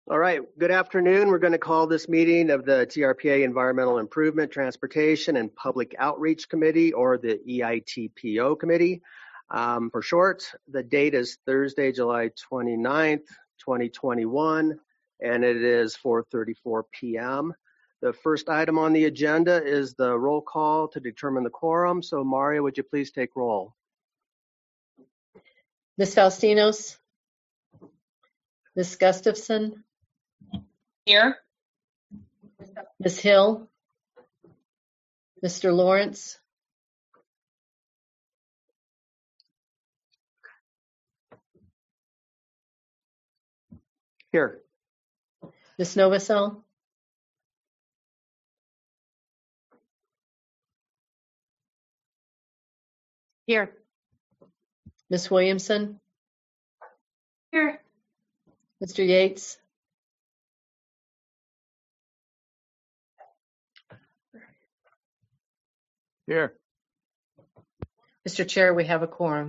All right, good afternoon. We're going to call this meeting of the TRPA Environmental Improvement, Transportation, and Public Outreach Committee, or the EITPO Committee for short. The date is Thursday, July 29th, 2021, and it is 4:34 p.m. The first item on the agenda is the roll call to determine the quorum. So Maria, would you please take roll? Ms. Faustinos, Ms. Gustafson, Here. Ms. Hill, Mr. Lawrence, Here. Ms. Novosel, Here. Ms. Williamson, Here. Mr. Yates, Here. Mr. Chair, we have a quorum.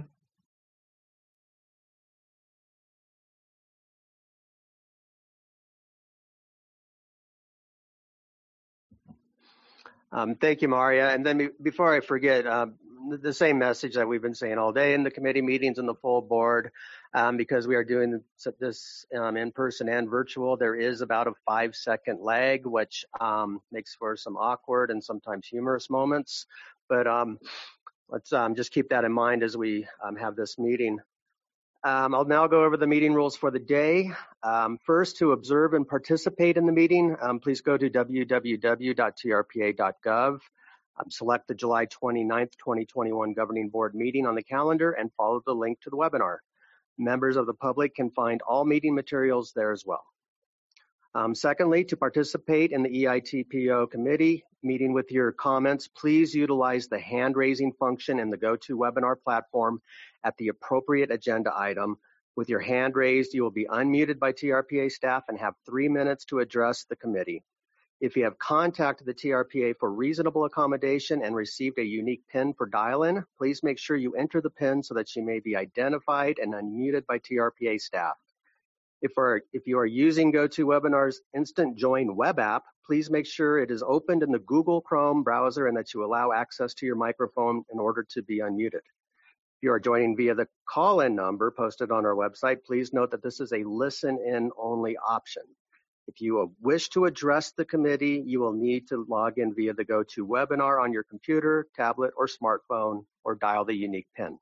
Thank you, Maria. And then before I forget, the same message that we've been saying all day in the committee meetings and the full board, because we are doing this in person and virtual, there is about a 5-second lag, which makes for some awkward and sometimes humorous moments. But let's just keep that in mind as we have this meeting. I'll now go over the meeting rules for the day. First, to observe and participate in the meeting, please go to www.trpa.gov. Select the July 29th, 2021 Governing Board meeting on the calendar and follow the link to the webinar. Members of the public can find all meeting materials there as well. Secondly, to participate in the EITPO committee meeting with your comments, please utilize the hand-raising function in the GoToWebinar platform at the appropriate agenda item. With your hand raised, you will be unmuted by TRPA staff and have 3 minutes to address the committee. If you have contacted the TRPA for reasonable accommodation and received a unique PIN for dial-in, please make sure you enter the PIN so that you may be identified and unmuted by TRPA staff. If you are using GoToWebinar's Instant Join web app, please make sure it is opened in the Google Chrome browser and that you allow access to your microphone in order to be unmuted. If you are joining via the call-in number posted on our website, please note that this is a listen-in only option. If you wish to address the committee, you will need to log in via the GoToWebinar on your computer, tablet, or smartphone, or dial the unique PIN.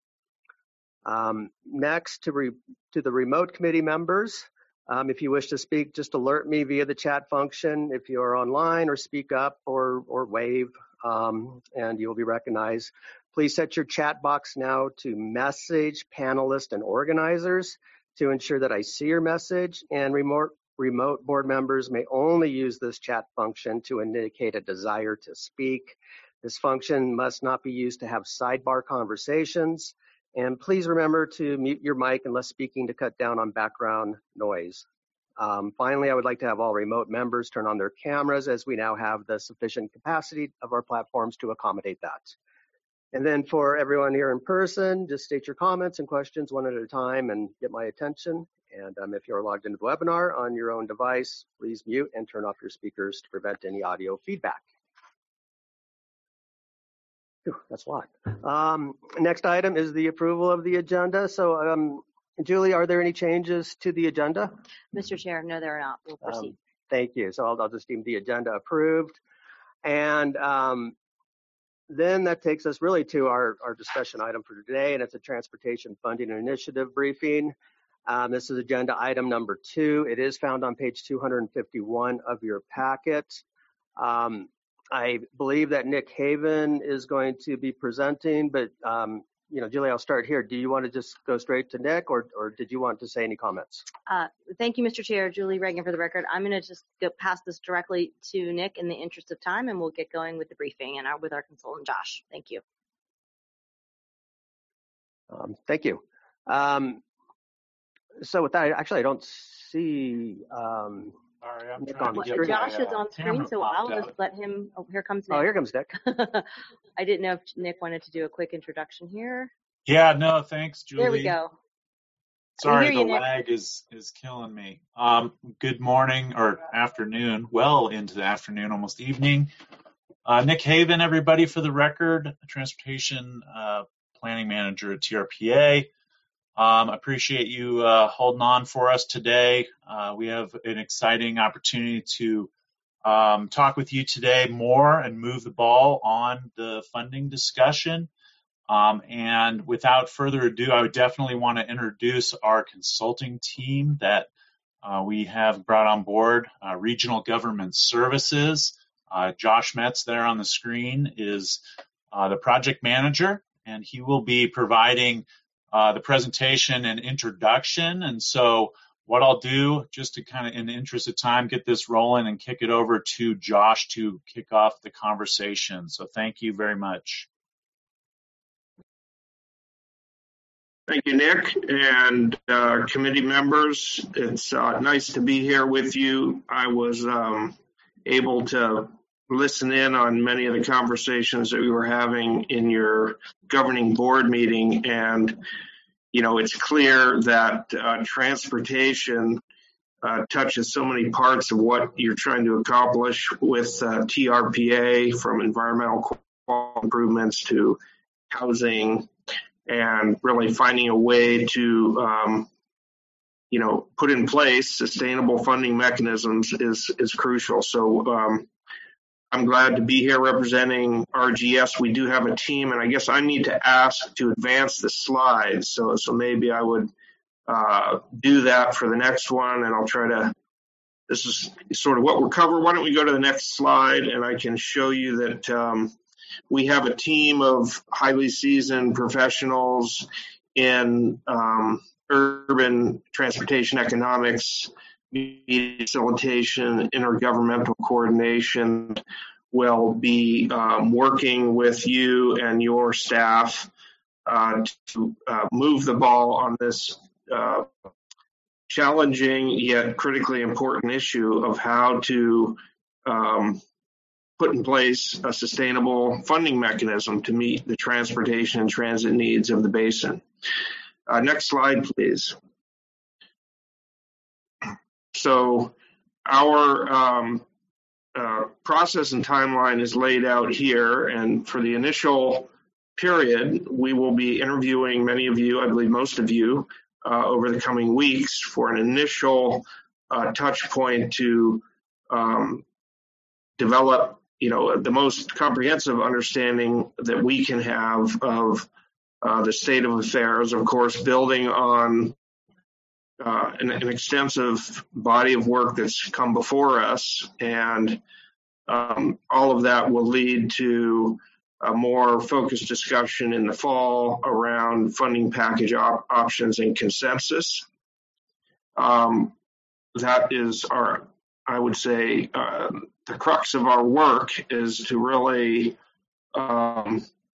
Next, to the remote committee members, if you wish to speak, just alert me via the chat function if you are online, or speak up or wave, and you will be recognized. Please set your chat box now to message panelists and organizers to ensure that I see your message, and remote board members may only use this chat function to indicate a desire to speak. This function must not be used to have sidebar conversations. And please remember to mute your mic unless speaking to cut down on background noise. Finally, I would like to have all remote members turn on their cameras, as we now have the sufficient capacity of our platforms to accommodate that. And then for everyone here in person, just state your comments and questions one at a time and get my attention. And if you're logged into the webinar on your own device, please mute and turn off your speakers to prevent any audio feedback. Whew, that's a lot. Next item is the approval of the agenda. So, Julie, are there any changes to the agenda? Mr. Chair, no, there are not. We'll proceed. Thank you. So I'll just deem the agenda approved. And then that takes us really to our discussion item for today, and it's a transportation funding initiative briefing. This is agenda item number 2. It is found on page 251 of your packet. I believe that Nick Haven is going to be presenting, but Julie, I'll start here. Do you want to just go straight to Nick, or did you want to say any comments? Thank you, Mr. Chair. Julie Reagan for the record. I'm going to just pass this directly to Nick in the interest of time, and we'll get going with the briefing and with our consultant, Josh. Thank you. Thank you. So with that, actually, I don't see Sorry, I'm Nick trying on the to get screen. Josh is on screen, so I'll just let him. Oh, here comes Nick. Oh, here comes Nick. I didn't know if Nick wanted to do a quick introduction here. Yeah, no, thanks, Julie. There we go. Sorry, hear the you, Nick. lag is killing me. Good morning or afternoon, well into the afternoon, almost evening. Nick Haven, everybody, for the record, Transportation Planning Manager at TRPA. Appreciate you holding on for us today. We have an exciting opportunity to talk with you today more and move the ball on the funding discussion. And without further ado, I would definitely want to introduce our consulting team that we have brought on board, Regional Government Services. Josh Metz there on the screen is the project manager, and he will be providing the presentation and introduction. And so what I'll do, just to kind of, in the interest of time, get this rolling and kick it over to Josh to kick off the conversation. So thank you very much. Thank you, Nick, and committee members. It's nice to be here with you. I was able to listen in on many of the conversations that we were having in your governing board meeting, and it's clear that transportation touches so many parts of what you're trying to accomplish with TRPA, from environmental quality improvements to housing, and really finding a way to, put in place sustainable funding mechanisms is crucial. So I'm glad to be here representing RGS. We do have a team, and I guess I need to ask to advance the slides. So maybe I would do that for the next one, and I'll try to. This is sort of what we're covering. Why don't we go to the next slide, and I can show you that we have a team of highly seasoned professionals in urban transportation economics, facilitation, intergovernmental coordination. Will be working with you and your staff to move the ball on this challenging yet critically important issue of how to put in place a sustainable funding mechanism to meet the transportation and transit needs of the basin. Next slide, please. So our process and timeline is laid out here, and for the initial period, we will be interviewing many of you, I believe most of you, over the coming weeks for an initial touch point to develop the most comprehensive understanding that we can have of the state of affairs, of course, building on an extensive body of work that's come before us, and all of that will lead to a more focused discussion in the fall around funding package options and consensus. That is I would say, the crux of our work is to really draw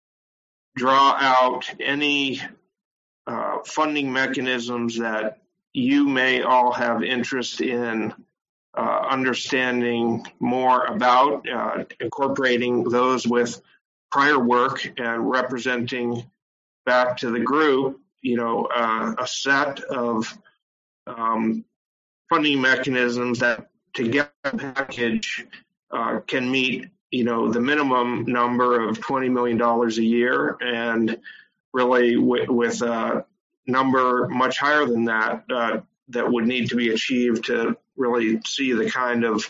out any funding mechanisms that you may all have interest in understanding more about, incorporating those with prior work and representing back to the group, a set of funding mechanisms that together package can meet, the minimum number of $20 million a year, and really with a number much higher than that that would need to be achieved to really see the kind of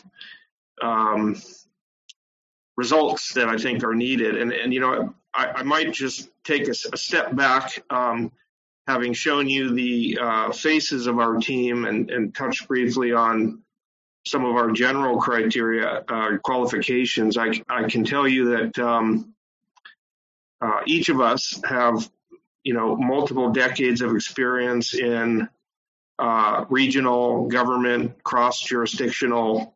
results that I think are needed. And I might just take a step back, having shown you the faces of our team and touch briefly on some of our general criteria, qualifications. I can tell you that each of us have, multiple decades of experience in regional government, cross-jurisdictional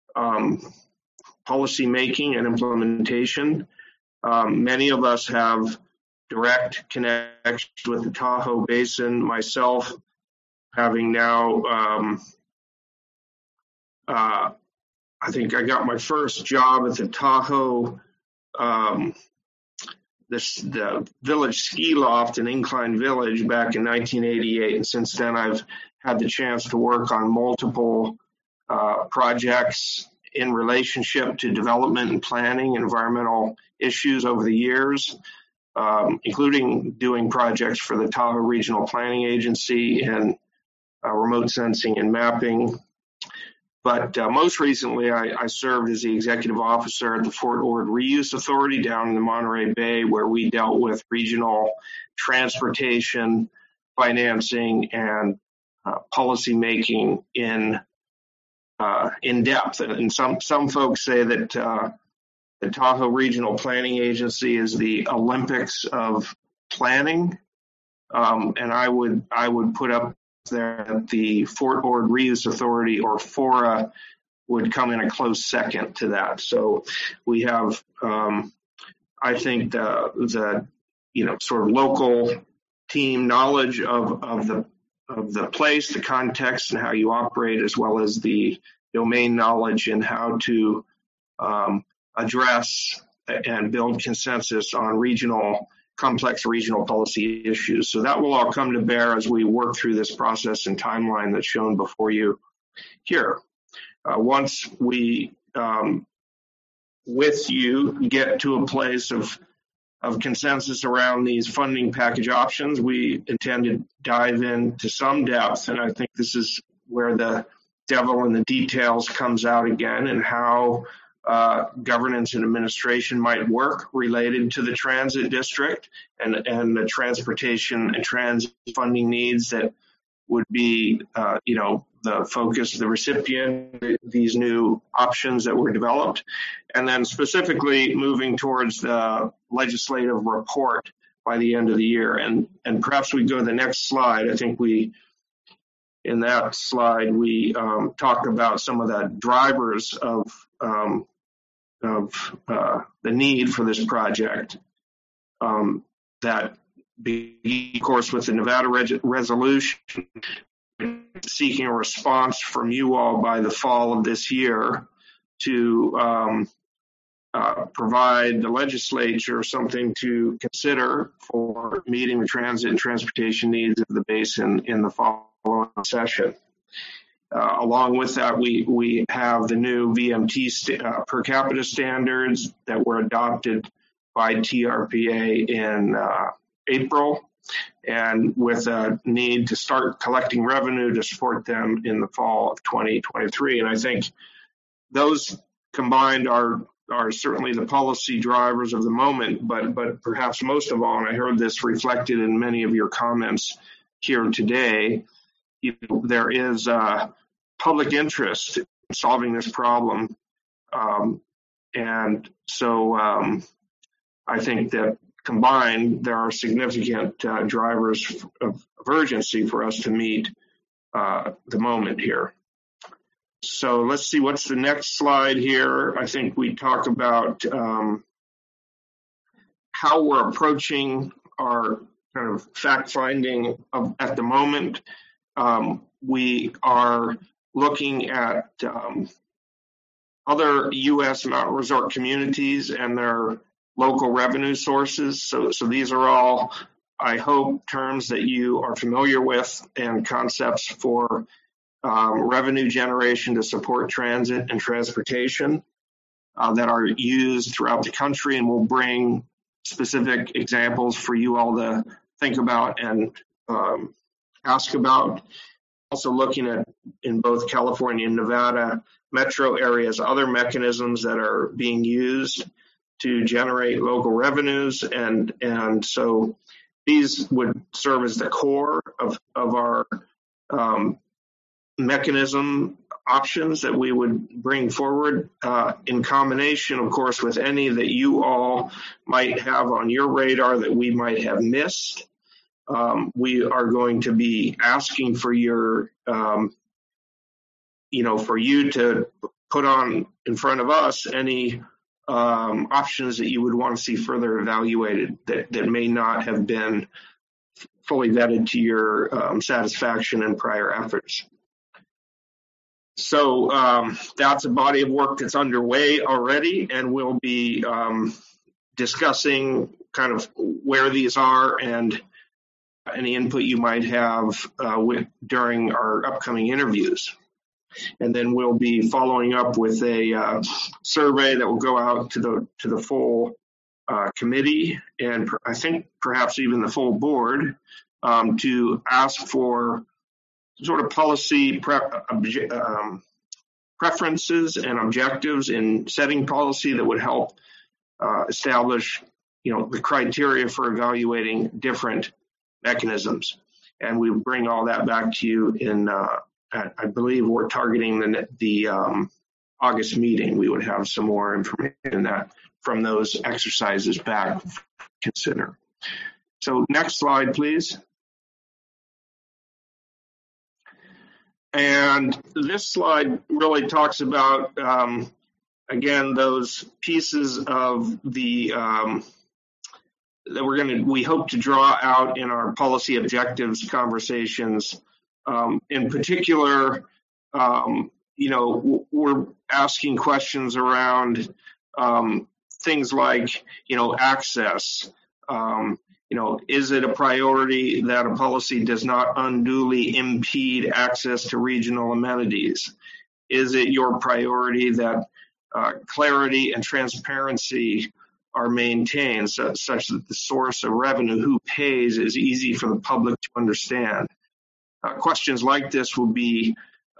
policy making and implementation. Many of us have direct connections with the Tahoe Basin. Myself, having now, I think I got my first job at the Tahoe the village ski loft in Incline Village back in 1988. And since then, I've had the chance to work on multiple projects in relationship to development and planning, environmental issues over the years, including doing projects for the Tahoe Regional Planning Agency and remote sensing and mapping. But most recently, I served as the executive officer at the Fort Ord Reuse Authority down in the Monterey Bay, where we dealt with regional transportation, financing, and policy making in depth. And some folks say that the Tahoe Regional Planning Agency is the Olympics of planning, and I would put up there that the Fort Ord Reuse Authority, or FORA, would come in a close second to that. So we have, I think, the sort of local team knowledge of the place, the context, and how you operate, as well as the domain knowledge in how to address and build consensus on complex regional policy issues. So that will all come to bear as we work through this process and timeline that's shown before you here. Once we, with you, get to a place of consensus around these funding package options, we intend to dive into some depth, and I think this is where the devil in the details comes out again, and how governance and administration might work related to the transit district and the transportation and transit funding needs that would be, the focus, the recipient, these new options that were developed, and then specifically moving towards the legislative report by the end of the year. And perhaps we go to the next slide. I think in that slide, we talk about some of the drivers of the need for this project. That began, of course, with the Nevada resolution, seeking a response from you all by the fall of this year to provide the legislature something to consider for meeting the transit and transportation needs of the basin in the following session. Along with that, we have the new VMT per capita standards that were adopted by TRPA in April, and with a need to start collecting revenue to support them in the fall of 2023. And I think those combined are certainly the policy drivers of the moment, but perhaps most of all, and I heard this reflected in many of your comments here today, there is public interest in solving this problem. And so I think that combined, there are significant drivers of urgency for us to meet the moment here. So let's see, what's the next slide here? I think we talk about how we're approaching our kind of fact-finding at the moment. We are looking at other U.S. mountain resort communities and their local revenue sources. So these are all, I hope, terms that you are familiar with, and concepts for revenue generation to support transit and transportation that are used throughout the country, and we'll bring specific examples for you all to think about and ask about. Also looking at, in both California and Nevada metro areas, other mechanisms that are being used to generate local revenues, and so these would serve as the core of our mechanism options that we would bring forward in combination, of course, with any that you all might have on your radar that we might have missed. We are going to be asking for your, for you to put on in front of us any options that you would want to see further evaluated that may not have been fully vetted to your satisfaction in prior efforts. So that's a body of work that's underway already, and we'll be discussing kind of where these are and any input you might have during our upcoming interviews. And then we'll be following up with a survey that will go out to the full committee, and I think perhaps even the full board, to ask for sort of policy preferences and objectives in setting policy that would help establish, the criteria for evaluating different mechanisms. And we bring all that back to you in, I believe we're targeting the August meeting. We would have some more information that from those exercises back to consider. So next slide, please. And this slide really talks about, again, those pieces of the that we hope to draw out in our policy objectives conversations. In particular, we're asking questions around things like, access. Is it a priority that a policy does not unduly impede access to regional amenities? Is it your priority that clarity and transparency are maintained such that the source of revenue, who pays, is easy for the public to understand? Questions like this will be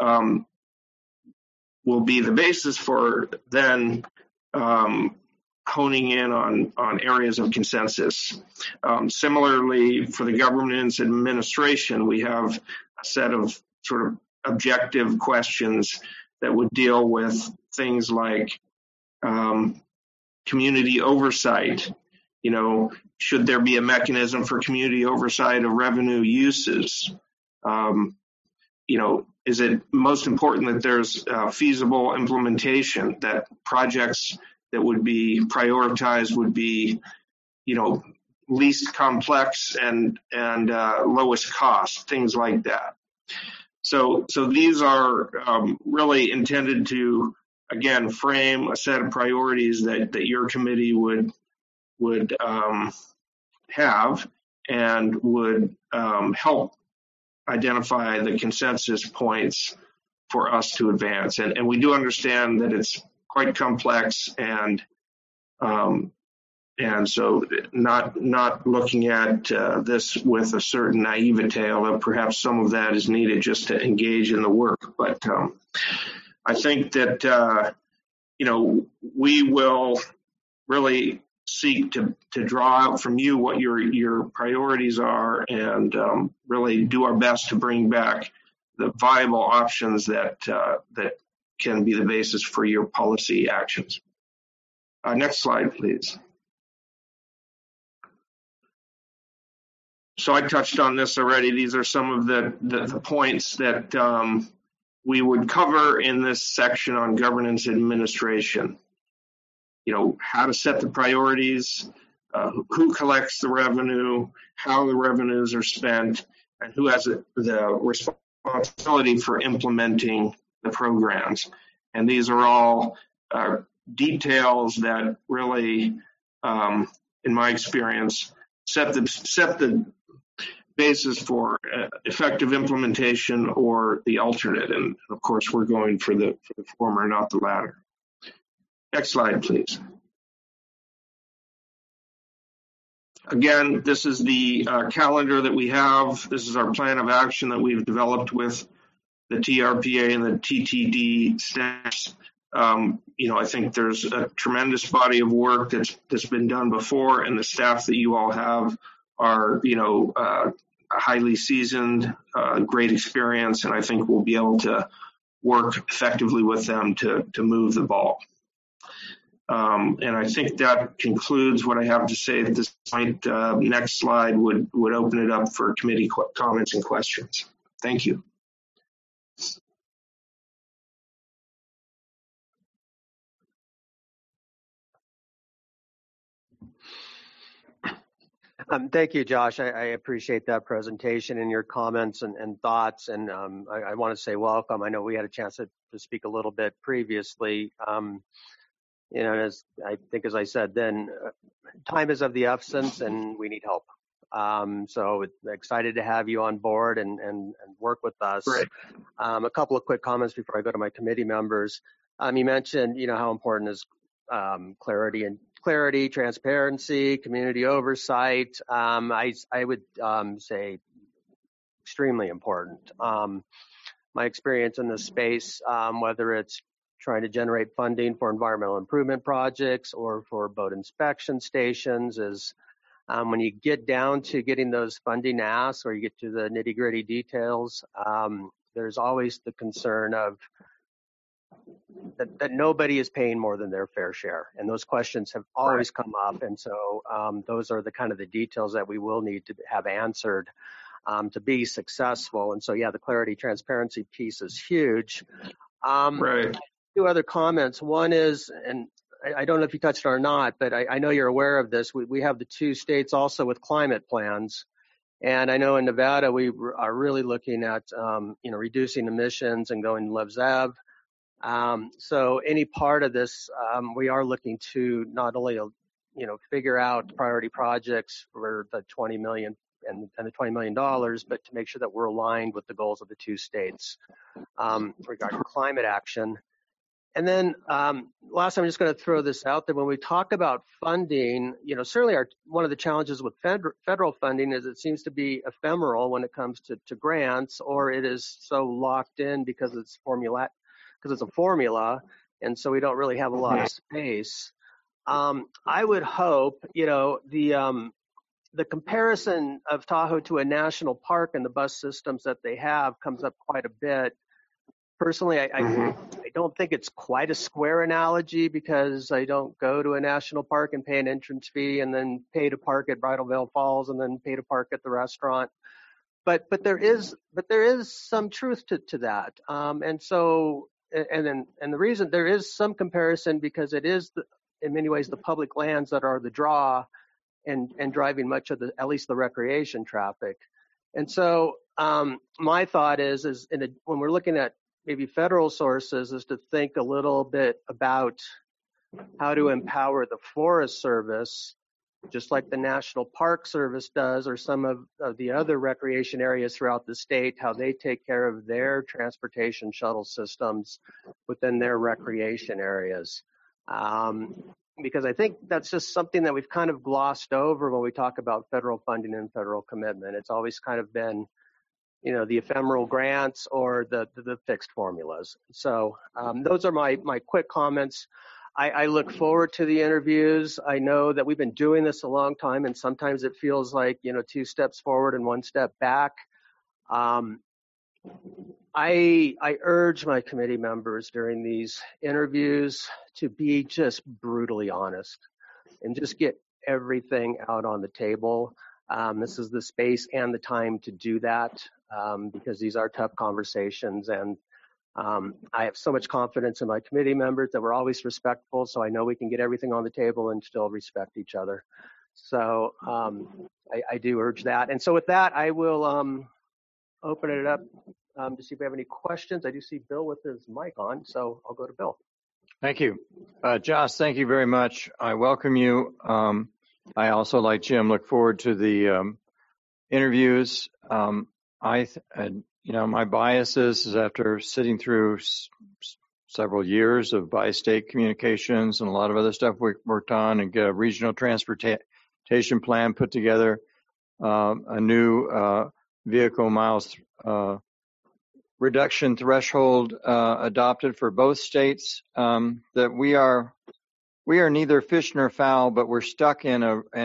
the basis for then honing in on areas of consensus. Similarly, for the governance administration, we have a set of sort of objective questions that would deal with things like community oversight. Should there be a mechanism for community oversight of revenue uses? Is it most important that there's feasible implementation, that projects that would be prioritized would be, least complex and lowest cost, things like that. So these are really intended to, again, frame a set of priorities that your committee would have and would help identify the consensus points for us to advance. And we do understand that it's quite complex and so not looking at this with a certain naivete, although perhaps some of that is needed just to engage in the work. But I think that we will really seek to draw out from you what your priorities are and really do our best to bring back the viable options that can be the basis for your policy actions. Next slide, please. So I touched on this already. These are some of the points that we would cover in this section on governance administration. How to set the priorities, who collects the revenue, how the revenues are spent, and who has the responsibility for implementing the programs. And these are all details that really, in my experience, set the basis for effective implementation or the alternate. And of course, we're going for the former, not the latter. Next slide, please. Again, this is the calendar that we have. This is our plan of action that we've developed with the TRPA and the TTD staffs. I think there's a tremendous body of work that's been done before, and the staff that you all have are, highly seasoned, great experience, and I think we'll be able to work effectively with them to move the ball. And I think that concludes what I have to say at this point. Next slide would open it up for committee comments and questions. Thank you. Thank you, Josh. I appreciate that presentation and your comments and thoughts. And I want to say welcome. I know we had a chance to speak a little bit previously. As I said then, time is of the essence and we need help. So excited to have you on board and work with us. Right. A couple of quick comments before I go to my committee members. You mentioned, how important is clarity, transparency, community oversight. I would say extremely important. My experience in this space, whether it's trying to generate funding for environmental improvement projects or for boat inspection stations, is when you get down to getting those funding asks or you get to the nitty-gritty details, there's always the concern of that nobody is paying more than their fair share. And those questions have always come up. And so those are the kind of the details that we will need to have answered to be successful. And so, yeah, the clarity, transparency piece is huge. Right. Two other comments. One is, and I don't know if you touched on it or not, but I know you're aware of this. We have the 2 states also with climate plans. And I know in Nevada, we are really looking at, reducing emissions and going LEVZEV. So any part of this, we are looking to not only, figure out priority projects for the $20 million and the $20 million, but to make sure that we're aligned with the goals of the 2 states regarding climate action. And then last, I'm just going to throw this out there. When we talk about funding, certainly one of the challenges with federal funding is it seems to be ephemeral when it comes to grants, or it is so locked in because it's a formula, and so we don't really have a lot of space. I would hope, the comparison of Tahoe to a national park and the bus systems that they have comes up quite a bit. Personally, I don't think it's quite a square analogy because I don't go to a national park and pay an entrance fee and then pay to park at Bridal Veil Falls and then pay to park at the restaurant. But there is some truth to that. And so and the reason there is some comparison because it is in many ways the public lands that are the draw and driving much of at least the recreation traffic. And so my thought is when we're looking at maybe federal sources is to think a little bit about how to empower the Forest Service, just like the National Park Service does, or some of the other recreation areas throughout the state, how they take care of their transportation shuttle systems within their recreation areas. Because I think that's just something that we've kind of glossed over when we talk about federal funding and federal commitment. It's always kind of been the ephemeral grants or the fixed formulas. So those are my quick comments. I look forward to the interviews. I know that we've been doing this a long time, and sometimes it feels like, 2 steps forward and 1 step back. I urge my committee members during these interviews to be just brutally honest and just get everything out on the table. This is the space and the time to do that. Because these are tough conversations, and I have so much confidence in my committee members that we're always respectful, so I know we can get everything on the table and still respect each other. So I do urge that. And so with that, I will open it up to see if we have any questions. I do see Bill with his mic on, so I'll go to Bill. Thank you. Josh, thank you very much. I welcome you. I also, like Jim, look forward to the interviews. My bias is after sitting through several years of bi-state communications and a lot of other stuff we worked on and get a regional transportation plan put together, a new vehicle miles reduction threshold adopted for both states, that we are neither fish nor fowl, but we're stuck in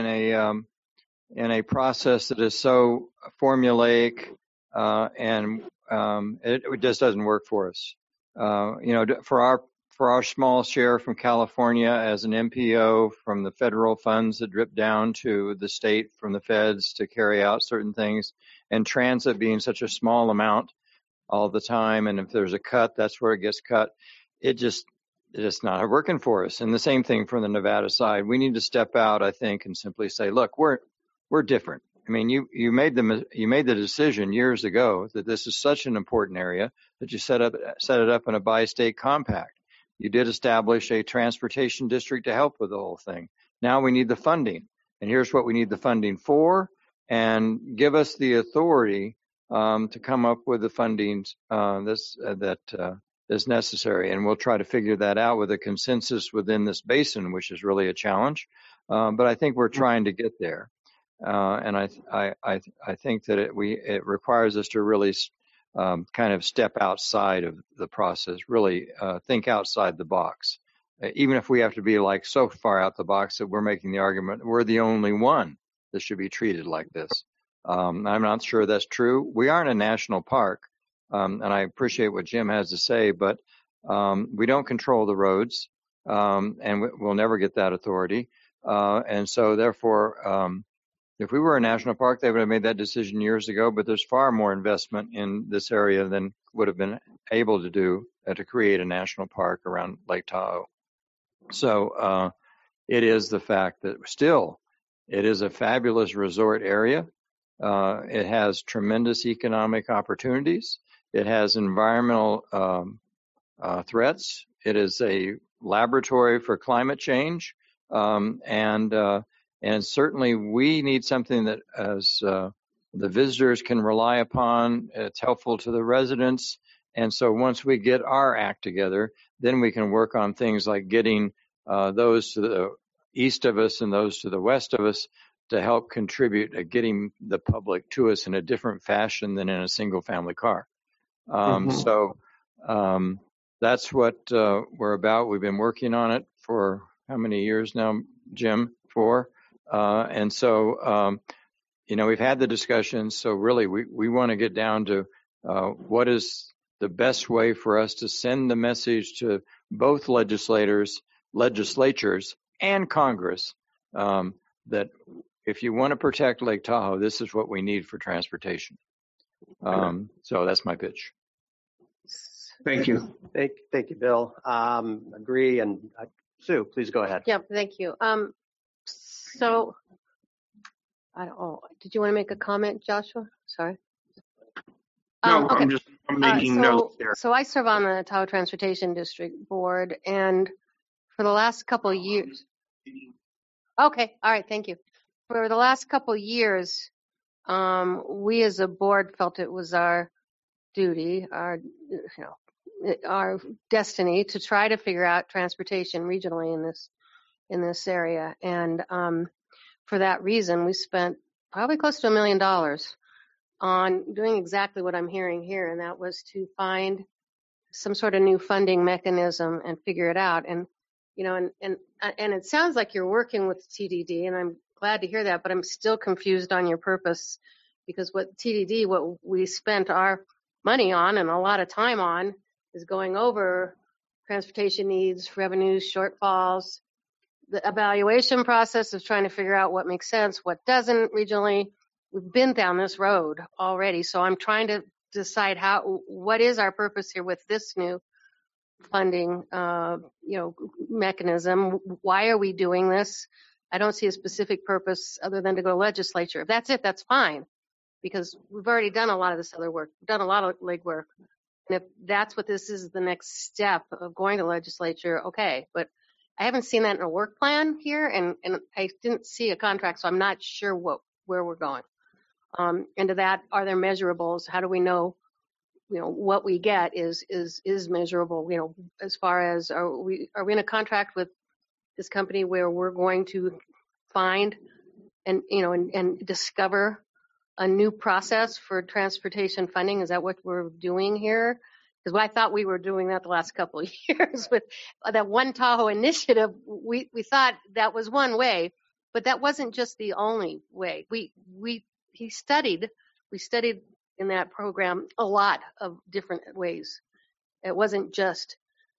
a process that is so formulaic, and it just doesn't work for us. For our small share from California as an MPO, from the federal funds that drip down to the state from the feds to carry out certain things, and transit being such a small amount all the time, and if there's a cut, that's where it gets cut. It's not working for us. And the same thing from the Nevada side. We need to step out, I think, and simply say, look, we're different. I mean, you made the decision years ago that this is such an important area that you set it up in a bi-state compact. You did establish a transportation district to help with the whole thing. Now we need the funding, and here's what we need the funding for, and give us the authority to come up with the funding that is necessary. And we'll try to figure that out with a consensus within this basin, which is really a challenge. But I think we're trying to get there. And I think that it requires us to really kind of step outside of the process, really think outside the box. Even if we have to be like so far out the box that we're making the argument we're the only one that should be treated like this. I'm not sure that's true. We aren't a national park, and I appreciate what Jim has to say, but we don't control the roads, and we'll never get that authority. And so therefore, if we were a national park, they would have made that decision years ago, but there's far more investment in this area than would have been able to do to create a national park around Lake Tahoe. So it is the fact that still it is a fabulous resort area. It has tremendous economic opportunities. It has environmental threats. It is a laboratory for climate change. And certainly we need something that as the visitors can rely upon. It's helpful to the residents. And so once we get our act together, then we can work on things like getting those to the east of us and those to the west of us to help contribute at getting the public to us in a different fashion than in a single family car. So that's what we're about. We've been working on it for how many years now, Jim? 4. And so, we've had the discussions. So really, we want to get down to what is the best way for us to send the message to both legislatures and Congress that if you want to protect Lake Tahoe, this is what we need for transportation. So that's my pitch. Thank you. Thank you, Bill. Agree. And Sue, please go ahead. Yeah, thank you. So, did you want to make a comment, Joshua? Sorry. No, Okay. I'm making notes there. So I serve on the Tahoe Transportation District Board, and for the last couple of years. Okay, all right, thank you. For the last couple of years, we as a board felt it was our duty, our destiny to try to figure out transportation regionally in this area. And for that reason, we spent probably close to $1 million on doing exactly what I'm hearing here, and that was to find some sort of new funding mechanism and figure it out. And and it sounds like you're working with TDD, and I'm glad to hear that, but I'm still confused on your purpose, because what we spent our money on and a lot of time on is going over transportation needs, revenues, shortfalls, the evaluation process of trying to figure out what makes sense, what doesn't regionally. We've been down this road already, so I'm trying to decide what is our purpose here with this new funding, mechanism. Why are we doing this? I don't see a specific purpose other than to go to legislature. If that's it, that's fine, because we've already done a lot of this other work. We've done a lot of legwork. And if that's what this is, the next step of going to legislature, okay. But I haven't seen that in a work plan here, and I didn't see a contract, so I'm not sure where we're going. And to that, are there measurables? How do we know, what we get is measurable? As far as are we in a contract with this company where we're going to find and discover a new process for transportation funding? Is that what we're doing here? Because I thought we were doing that the last couple of years with that One Tahoe initiative. We thought that was one way, but that wasn't just the only way. We studied in that program a lot of different ways. It wasn't just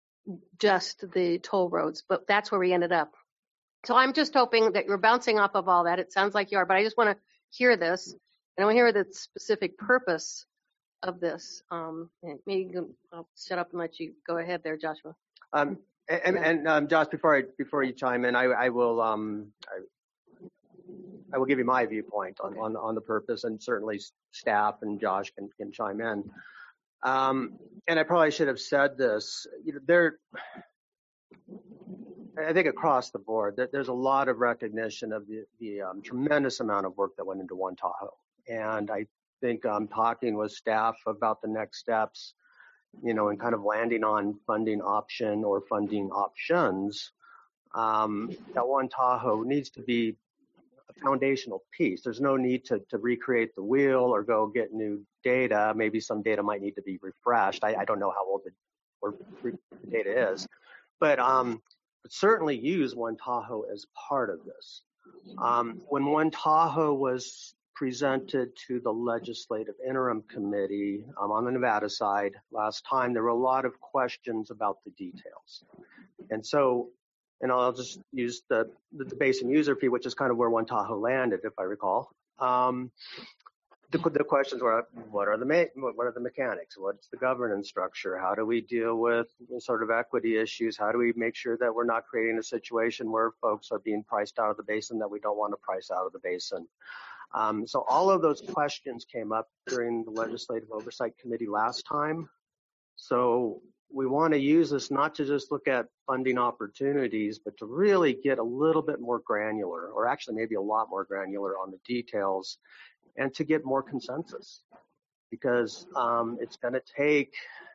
the toll roads, but that's where we ended up. So I'm just hoping that you're bouncing off of all that. It sounds like you are, but I just want to hear this, and I want to hear the specific purpose of this. Maybe I'll shut up and let you go ahead there, Joshua. Josh, before you chime in, I will give you my viewpoint on the purpose, and certainly staff and Josh can chime in. And I probably should have said this. I think across the board, there's a lot of recognition of the tremendous amount of work that went into One Tahoe. And I think talking with staff about the next steps, and kind of landing on funding option or funding options, that One Tahoe needs to be a foundational piece. There's no need to recreate the wheel or go get new data. Maybe some data might need to be refreshed. I don't know how old the data is, but certainly use One Tahoe as part of this. When One Tahoe was presented to the Legislative Interim Committee on the Nevada side last time, there were a lot of questions about the details. And so, I'll just use the basin user fee, which is kind of where One Tahoe landed, if I recall. The questions were, what are the mechanics? What's the governance structure? How do we deal with sort of equity issues? How do we make sure that we're not creating a situation where folks are being priced out of the basin that we don't want to price out of the basin? So all of those questions came up during the Legislative Oversight Committee last time. So we want to use this not to just look at funding opportunities, but to really get a little bit more granular, or actually maybe a lot more granular on the details, and to get more consensus, because it's going to take,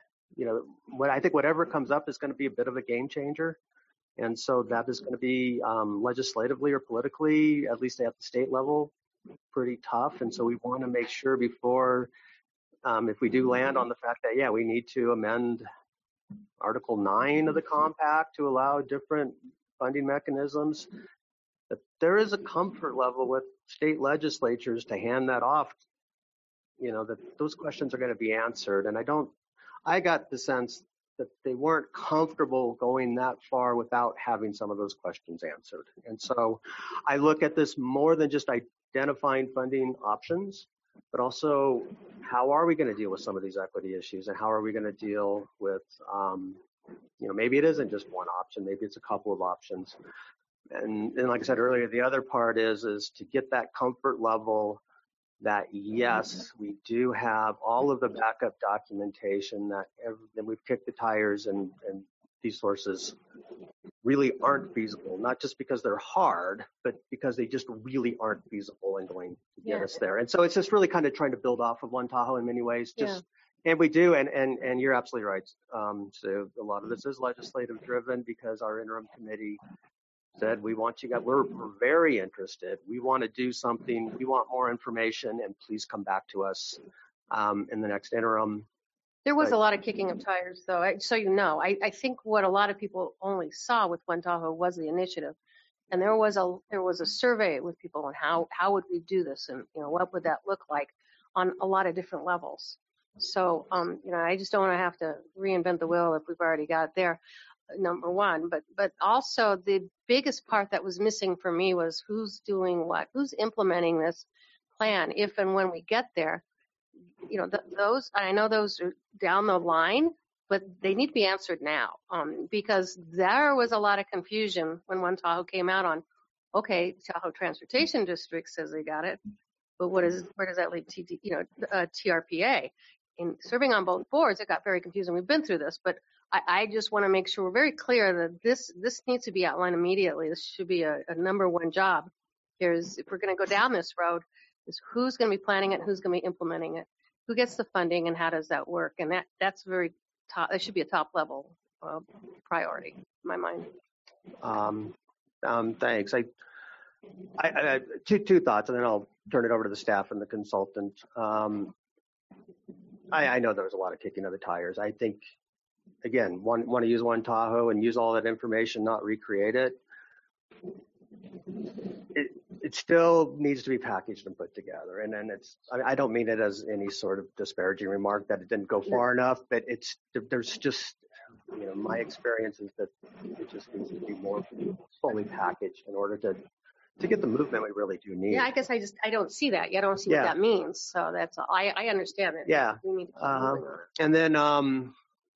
I think whatever comes up is going to be a bit of a game changer. And so that is going to be legislatively or politically, at least at the state level, pretty tough. And so we want to make sure before, if we do land on the fact that, yeah, we need to amend Article 9 of the compact to allow different funding mechanisms, that there is a comfort level with state legislatures to hand that off, that those questions are going to be answered. And I got the sense that they weren't comfortable going that far without having some of those questions answered. And so I look at this more than just identifying funding options, but also how are we going to deal with some of these equity issues, and how are we going to deal with, maybe it isn't just one option, maybe it's a couple of options. And like I said earlier, the other part is to get that comfort level that, yes, we do have all of the backup documentation, that we've kicked the tires, and these sources really aren't feasible, not just because they're hard, but because they just really aren't feasible and going to get us there. And so it's just really kind of trying to build off of One Tahoe in many ways. And we do, and you're absolutely right. So a lot of this is legislative driven, because our interim committee said, we want you guys, we're very interested. We want to do something. We want more information, and please come back to us in the next interim. There was a lot of kicking of tires, though. I think what a lot of people only saw with One Tahoe was the initiative, and there was a survey with people on how would we do this, and what would that look like on a lot of different levels. So I just don't want to have to reinvent the wheel if we've already got there. Number one, but also the biggest part that was missing for me was who's doing what, who's implementing this plan if and when we get there. Those, I know those are down the line, but they need to be answered now, because there was a lot of confusion when One Tahoe came out on, okay, Tahoe Transportation District says they got it, but where does that leave TRPA? In serving on both boards, it got very confusing. We've been through this, but I just want to make sure we're very clear that this needs to be outlined immediately. This should be a number one job. If we're going to go down this road, is who's going to be planning it, who's going to be implementing it, who gets the funding, and how does that work? And that's very top. That should be a top level priority in my mind. Thanks. I two thoughts, and then I'll turn it over to the staff and the consultant. I know there was a lot of kicking of the tires. I think, again, want to use One Tahoe and use all that information, not recreate it. It still needs to be packaged and put together. And then I don't mean it as any sort of disparaging remark that it didn't go far enough, but there's just, my experience is that it just needs to be more fully packaged in order to get the movement we really do need. Yeah, I guess I don't see that. I don't see what that means. So that's all. I understand it. Yeah. We need to keep moving on it. And then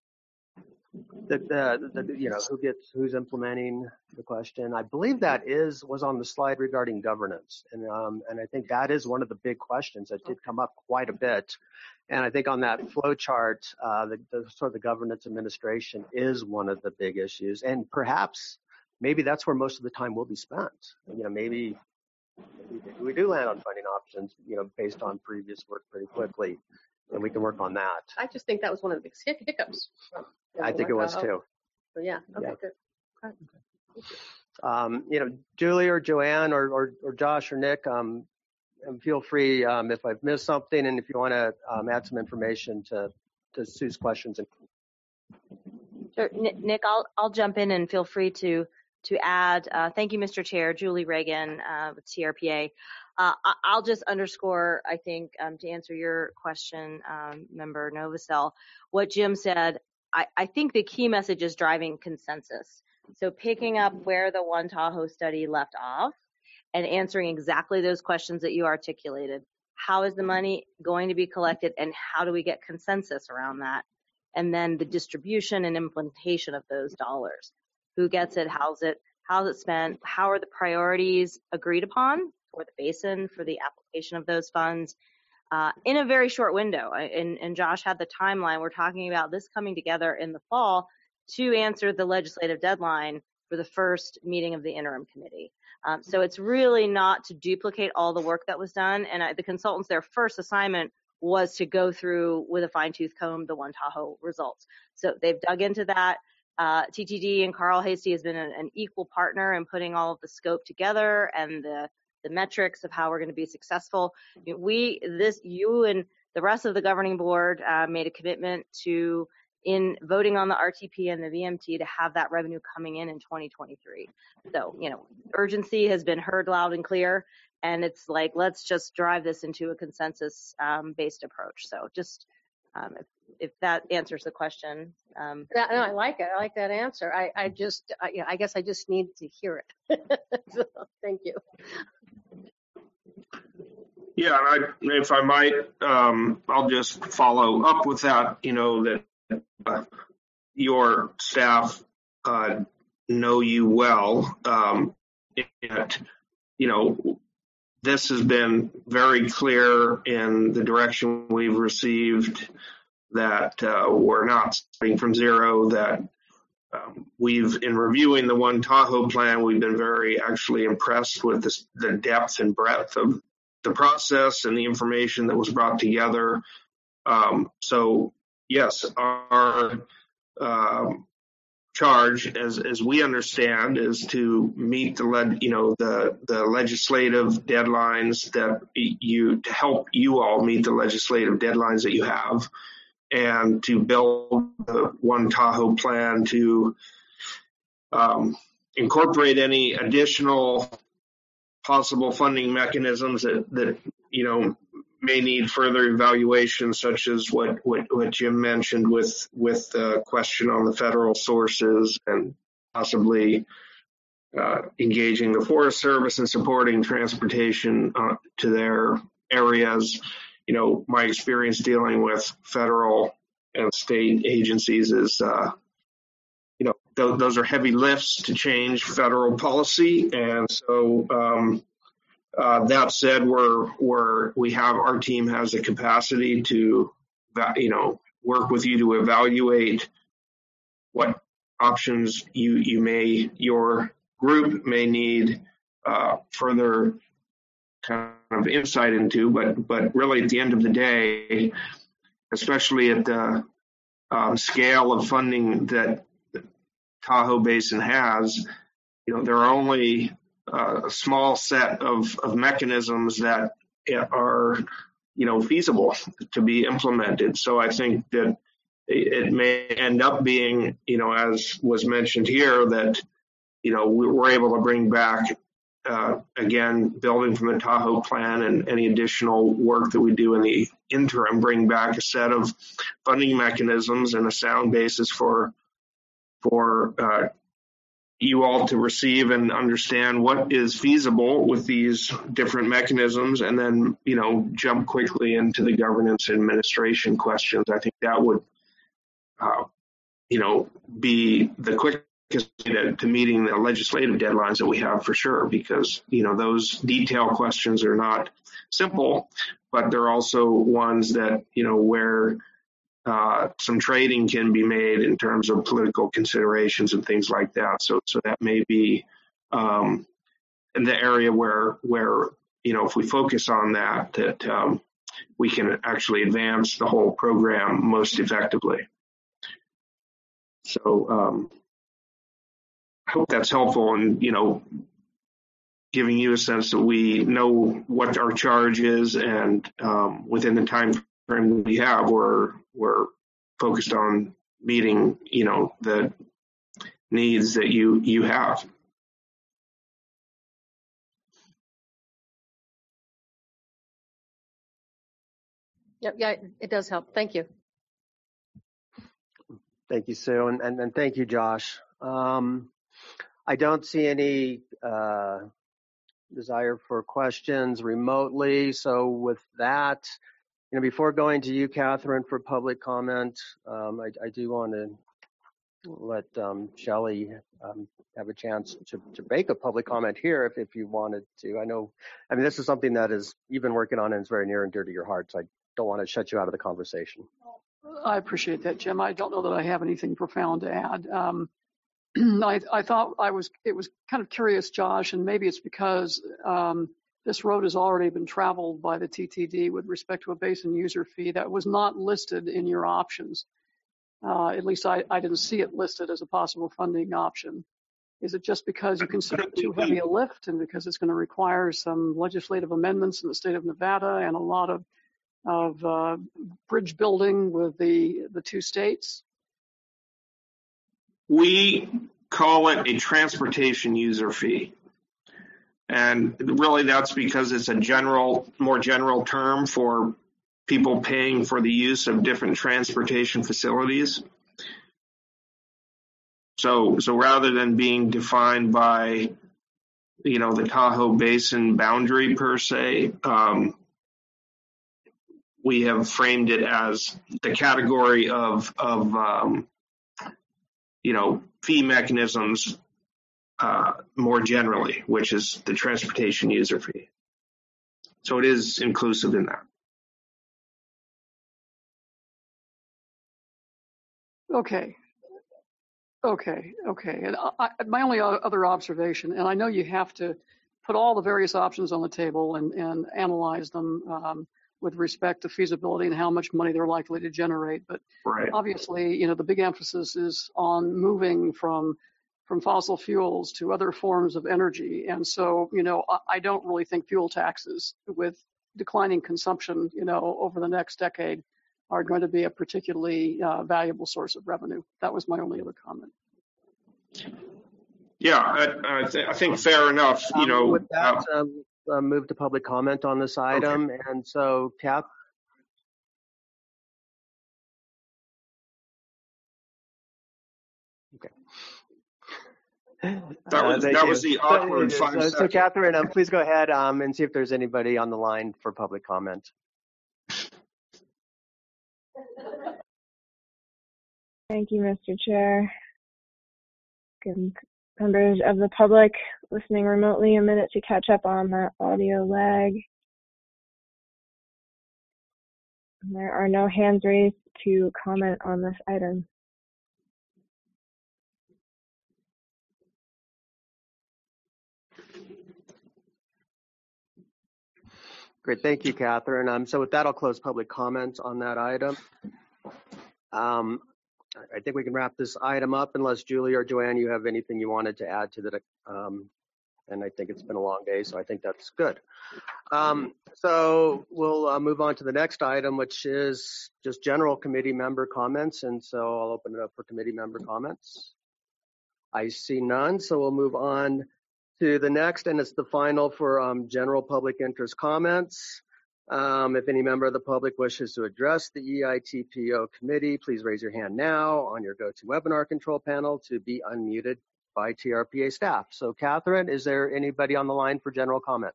who's implementing the question. I believe that was on the slide regarding governance, and I think that is one of the big questions that did come up quite a bit. And I think on that flow chart, the governance administration is one of the big issues, and perhaps maybe that's where most of the time will be spent. Maybe we do land on funding options, based on previous work pretty quickly, and we can work on that. I just think that was one of the big hiccups. I think it was too. So yeah, okay, Yeah. good. Julie or Joanne or Josh or Nick, feel free if I've missed something, and if you want to add some information to Sue's questions. Sure. Nick, I'll jump in and feel free to add. Thank you, Mr. Chair. Julie Reagan with CRPA. I'll just underscore, I think, to answer your question, Member Novosel, what Jim said. I think the key message is driving consensus. So picking up where the One Tahoe study left off and answering exactly those questions that you articulated. How is the money going to be collected, and how do we get consensus around that? And then the distribution and implementation of those dollars. Who gets it? How's it spent? How are the priorities agreed upon for the basin for the application of those funds in a very short window? And Josh had the timeline. We're talking about this coming together in the fall to answer the legislative deadline for the first meeting of the interim committee. So it's really not to duplicate all the work that was done. And the consultants, their first assignment was to go through with a fine-tooth comb the One Tahoe results. So they've dug into that. TTD and Carl Hasty has been an equal partner in putting all of the scope together and the metrics of how we're going to be successful. You and the rest of the governing board made a commitment to, in voting on the RTP and the VMT, to have that revenue coming in 2023. So, urgency has been heard loud and clear, and it's like, let's just drive this into a consensus based approach. So just if that answers the question. No, I like it. I like that answer. I guess I just need to hear it. So, thank you. Yeah, and if I might, I'll just follow up with that. That your staff know you well. This has been very clear in the direction we've received, that we're not starting from zero, that in reviewing the One Tahoe plan, we've been very actually impressed with the depth and breadth of the process and the information that was brought together. So yes, our charge, as we understand, is to meet the legislative deadlines to help you all meet the legislative deadlines that you have, and to build the One Tahoe plan to incorporate any additional possible funding mechanisms that may need further evaluation, such as what Jim mentioned with the question on the federal sources, and possibly engaging the Forest Service and supporting transportation to their areas. My experience dealing with federal and state agencies is, those are heavy lifts to change federal policy. And so that said, our team has the capacity to, work with you to evaluate what options your group may need further kind of insight into, but really at the end of the day, especially at the scale of funding that Tahoe Basin has, there are only a small set of mechanisms that are, feasible to be implemented. So I think that it may end up being, as was mentioned here, that, we're able to bring back, again, building from the Tahoe plan and any additional work that we do in the interim, bring back a set of funding mechanisms and a sound basis for you all to receive and understand what is feasible with these different mechanisms, and then, jump quickly into the governance and administration questions. I think that would, be the quickest way to meeting the legislative deadlines that we have, for sure, because, those detailed questions are not simple, but they're also ones that, where some trading can be made in terms of political considerations and things like that. So that may be in the area where if we focus on that we can actually advance the whole program most effectively. So I hope that's helpful in giving you a sense that we know what our charge is, and within the time frame we have, we're focused on meeting the needs that you have. Yep, yeah, it does help. Thank you. Thank you, Sue, and thank you, Josh. I don't see any desire for questions remotely. So with that, before going to you, Catherine, for public comment, I do want to let Shelley have a chance to make a public comment here if you wanted to. I mean, this is something that you've been working on and it's very near and dear to your heart, so I don't want to shut you out of the conversation. I appreciate that, Jim. I don't know that I have anything profound to add. I thought it was kind of curious, Josh, and maybe it's because this road has already been traveled by the TTD with respect to a basin user fee that was not listed in your options. At least I didn't see it listed as a possible funding option. Is it just because you consider it too heavy a lift and because it's going to require some legislative amendments in the state of Nevada and a lot of bridge building with the two states? We call it a transportation user fee. And really that's because it's a more general term for people paying for the use of different transportation facilities. So rather than being defined by, the Tahoe Basin boundary per se, we have framed it as the category of fee mechanisms more generally, which is the transportation user fee. So it is inclusive in that. Okay. And my only other observation, and I know you have to put all the various options on the table and analyze them with respect to feasibility and how much money they're likely to generate. But right. Obviously, the big emphasis is on moving from fossil fuels to other forms of energy. And so, I don't really think fuel taxes with declining consumption, over the next decade are going to be a particularly valuable source of revenue. That was my only other comment. Yeah, I think fair enough. With that, move to public comment on this item. Okay. And so, Cap. Okay. That was the awkward 5 seconds. So, Catherine, please go ahead and see if there's anybody on the line for public comment. Thank you, Mr. Chair. Give members of the public listening remotely a minute to catch up on that audio lag. There are no hands raised to comment on this item. Great, thank you, Catherine. So with that, I'll close public comments on that item. I think we can wrap this item up unless Julie or Joanne, you have anything you wanted to add to that. And I think it's been a long day, so I think that's good. So we'll move on to the next item, which is just general committee member comments. And so I'll open it up for committee member comments. I see none, so we'll move on to the next, and it's the final for general public interest comments. If any member of the public wishes to address the EITPO committee, please raise your hand now on your GoToWebinar control panel to be unmuted by TRPA staff. So, Catherine, is there anybody on the line for general comment?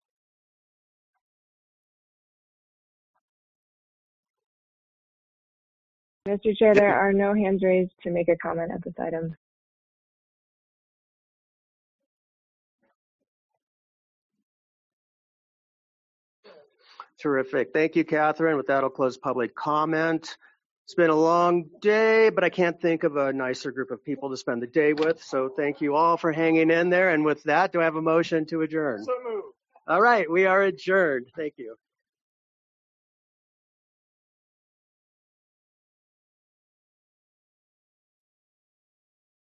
Mr. Chair, there are no hands raised to make a comment at this item. Terrific. Thank you, Catherine. With that, I'll close public comment. It's been a long day, but I can't think of a nicer group of people to spend the day with. So thank you all for hanging in there. And with that, do I have a motion to adjourn? So moved. All right, we are adjourned. Thank you.